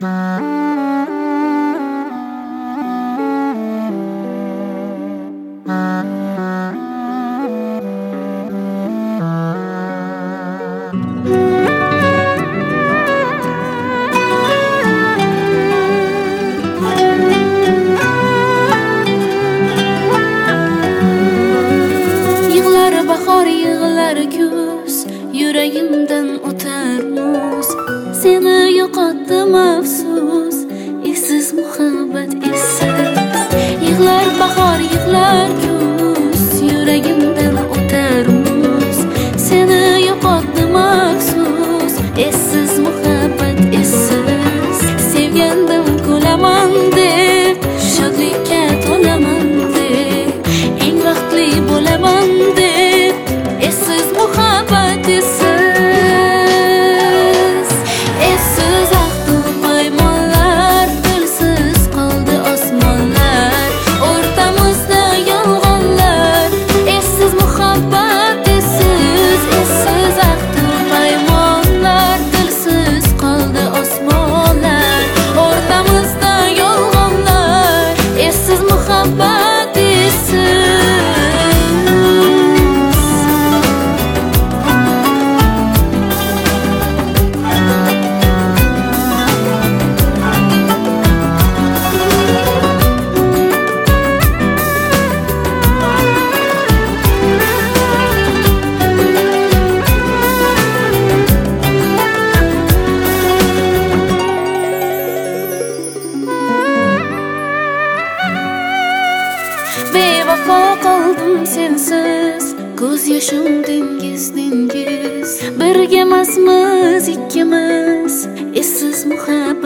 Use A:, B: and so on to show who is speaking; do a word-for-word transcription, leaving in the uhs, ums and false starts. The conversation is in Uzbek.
A: Yig'lar bahor, yig'lar kuz, yuragimdan o'tar muz. Seni yo'qotdim afsus, esiz muhabbat esiz. Yig'lar bahor, yig'lar kuz, yuragimdan o'tar muz. Seni yo'qotdim afsus, esiz muhabbat esiz. Sevgandim kulaman deb, shodlikka to'laman deb, eng vaqtli bo'laman deb, esiz muhabbat esiz. Esiz ahdu paymonlar, tilsiz qoldi osmonlar, o'rtamizda yolg'onlar, esiz muhabbat esiz. Esiz ahdu paymonlar, tilsiz qoldi osmonlar, o'rtamizda yolg'onlar, esiz muhabbat esiz. Bevafo qoldim sensiz, ko'z yoshim dengiz dengiz. Birga emasmiz ikkimiz, esiz muhabbat